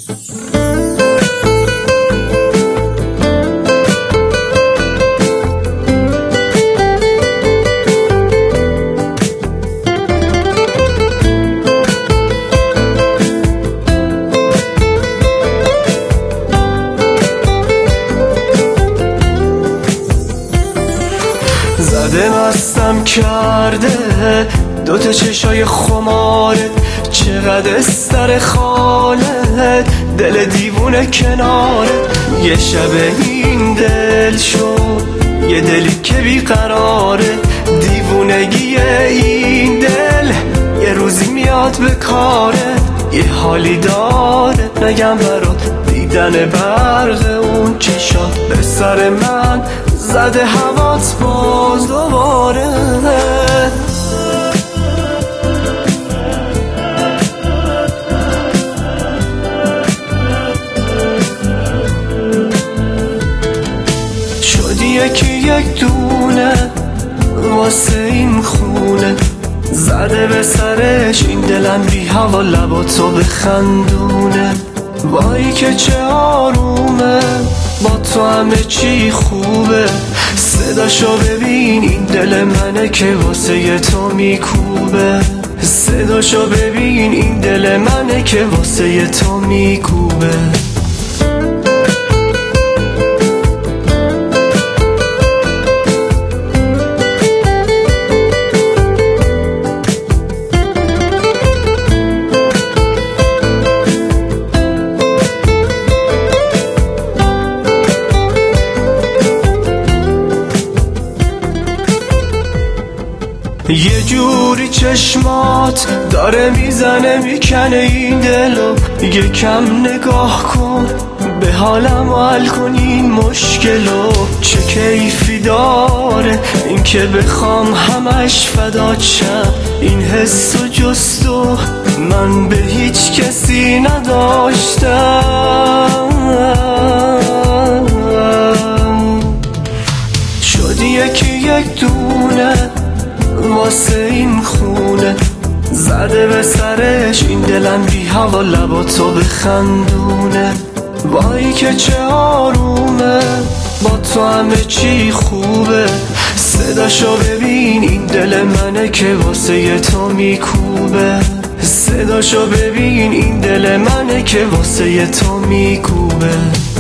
زده مستم کرده دوتا چشای خماره، چقدر استر خالت دل دیوونه کناره. یه شب این دل شد یه دلی که بیقراره، دیوونگی این دل یه روزی میاد به کاره. یه حالی داره نگم برات، دیدن برق اون چشات به سر من زده هوات باز دوباره. شدی یکی یک دونه واسه این خونه، زده به سرش این دلم بی هوا لباتو بخندونه. وای که چه آرومه با تو همه چی خوبه، صداشو ببین این دل منه که واسه تو میکوبه. صداشو ببین این دل منه که واسه تو میکوبه. یه جوری چشمات داره میزنه میکنه این دلو، یکم نگاه کن به حالم حل کن این مشکلو. چه کیفی داره این که بخوام همش فدات شم، این حس و جستو من به هیچ کسی نداشتم. شدی یکی یک دونه واسه این خونه، زده به سرش این دلم بی هوا لباتو بخندونه. وای که چه آرومه با تو همه چی خوبه، صداشو ببین این دل منه که واسه تو میکوبه. صداشو ببین این دل منه که واسه تو میکوبه.